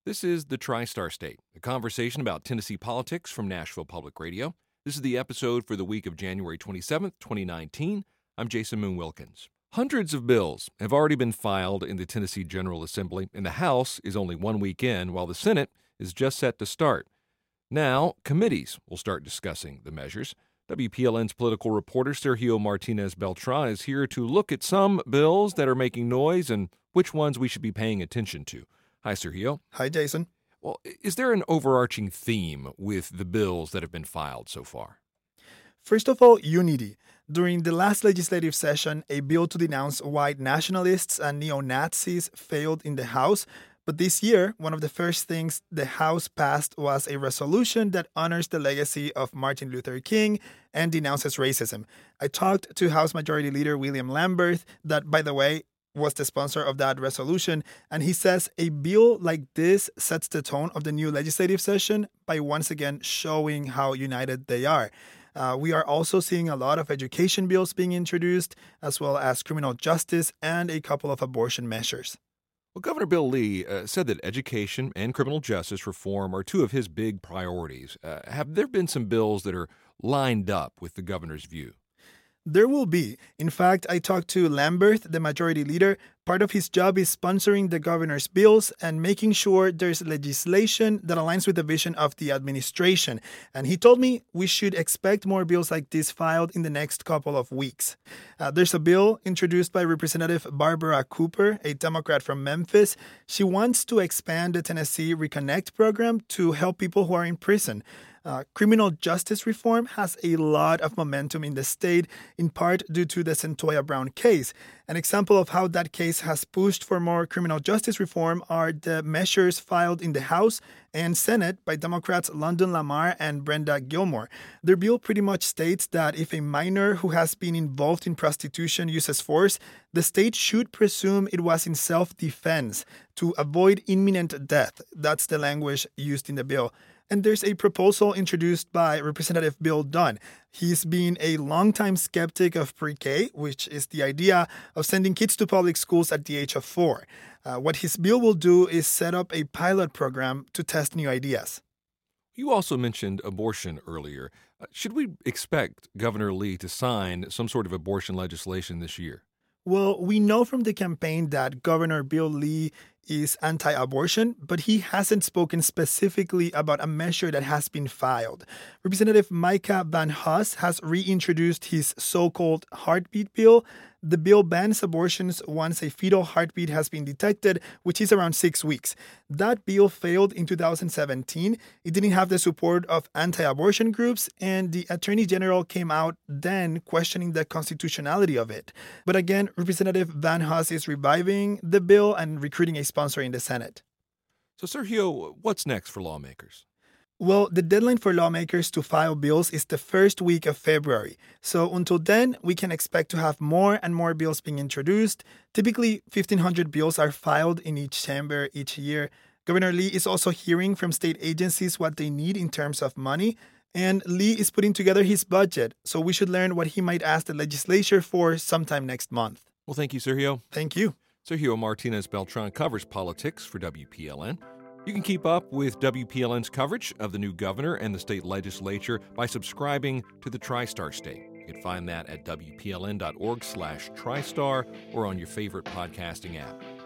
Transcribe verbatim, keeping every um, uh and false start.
This is the TriStar State, a conversation about Tennessee politics from Nashville Public Radio. This is the episode for the week of January twenty-seventh, twenty nineteen. I'm Jason Moon Wilkins. Hundreds of bills have already been filed in the Tennessee General Assembly, and the House is only one week in, while the Senate is just set to start. Now, committees will start discussing the measures. W P L N's political reporter Sergio Martinez Beltran is here to look at some bills that are making noise and which ones we should be paying attention to. Hi, Sergio. Hi, Jason. Well, is there an overarching theme with the bills that have been filed so far? First of all, unity. During the last legislative session, a bill to denounce white nationalists and neo-Nazis failed in the House. But this year, one of the first things the House passed was a resolution that honors the legacy of Martin Luther King and denounces racism. I talked to House Majority Leader William Lamberth, that, by the way, was the sponsor of that resolution, and he says a bill like this sets the tone of the new legislative session by once again showing how united they are. Uh, we are also seeing a lot of education bills being introduced, as well as criminal justice and a couple of abortion measures. Well, Governor Bill Lee uh, said that education and criminal justice reform are two of his big priorities. Uh, have there been some bills that are lined up with the governor's view? There will be. In fact, I talked to Lamberth, the majority leader. Part of his job is sponsoring the governor's bills and making sure there's legislation that aligns with the vision of the administration. And he told me we should expect more bills like this filed in the next couple of weeks. Uh, there's a bill introduced by Representative Barbara Cooper, a Democrat from Memphis. She wants to expand the Tennessee Reconnect program to help people who are in prison. Uh, criminal justice reform has a lot of momentum in the state, in part due to the Centoya Brown case. An example of how that case has pushed for more criminal justice reform are the measures filed in the House and Senate by Democrats London Lamar and Brenda Gilmore. Their bill pretty much states that if a minor who has been involved in prostitution uses force, the state should presume it was in self-defense to avoid imminent death. That's the language used in the bill. And there's a proposal introduced by Representative Bill Dunn. He's been a longtime skeptic of pre-K, which is the idea of sending kids to public schools at the age of four. Uh, what his bill will do is set up a pilot program to test new ideas. You also mentioned abortion earlier. Uh, should we expect Governor Lee to sign some sort of abortion legislation this year? Well, we know from the campaign that Governor Bill Lee is anti-abortion, but he hasn't spoken specifically about a measure that has been filed. Representative Micah Van Huss has reintroduced his so-called heartbeat bill. The bill bans abortions once a fetal heartbeat has been detected, which is around six weeks. That bill failed in two thousand seventeen. It didn't have the support of anti-abortion groups, and the Attorney General came out then questioning the constitutionality of it. But again, Representative Van Huss is reviving the bill and recruiting a sponsor in the Senate. So, Sergio, what's next for lawmakers? Well, the deadline for lawmakers to file bills is the first week of February. So until then, we can expect to have more and more bills being introduced. Typically, fifteen hundred bills are filed in each chamber each year. Governor Lee is also hearing from state agencies what they need in terms of money. And Lee is putting together his budget. So we should learn what he might ask the legislature for sometime next month. Well, thank you, Sergio. Thank you. Sergio Martinez Beltran covers politics for W P L N. You can keep up with W P L N's coverage of the new governor and the state legislature by subscribing to the TriStar State. You can find that at W P L N dot org slash TriStar or on your favorite podcasting app.